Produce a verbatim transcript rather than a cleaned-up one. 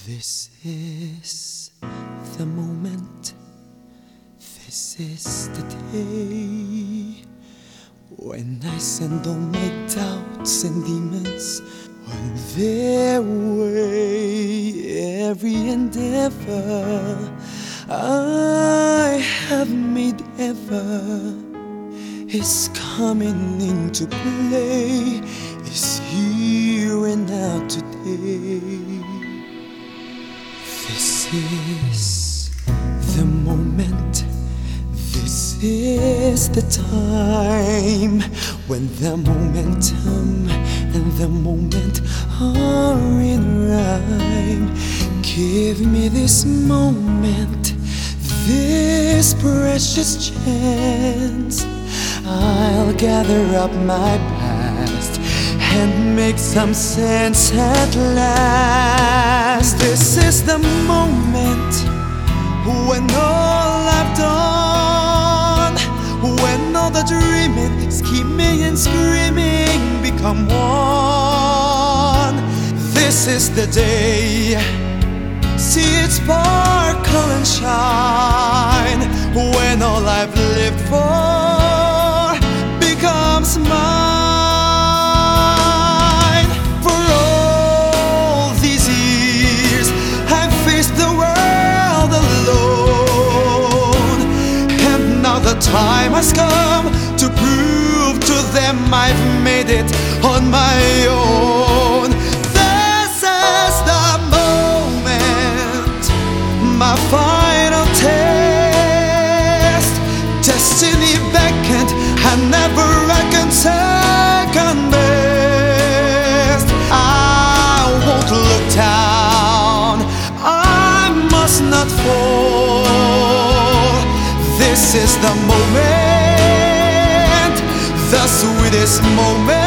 This is the moment, this is the day when I send all my doubts and demons on their way. Every endeavor I have made ever is coming into play, is here and now today. This is the moment, this is the time when the momentum and the moment are in rhyme. Give me this moment, this precious chance. I'll gather up my past and make some sense at last. This is the moment when all I've done, when all the dreaming, scheming and screaming become one. This is the day, see it sparkle and shine, when all I've lived for becomes mine. For all these years I've faced the world alone, and now the time has come to prove to them I've made it on my own. This is the moment, my final test. Destiny beckoned, I never reckoned second best. I won't look down, I must not fall. This is the moment, the sweetest moment.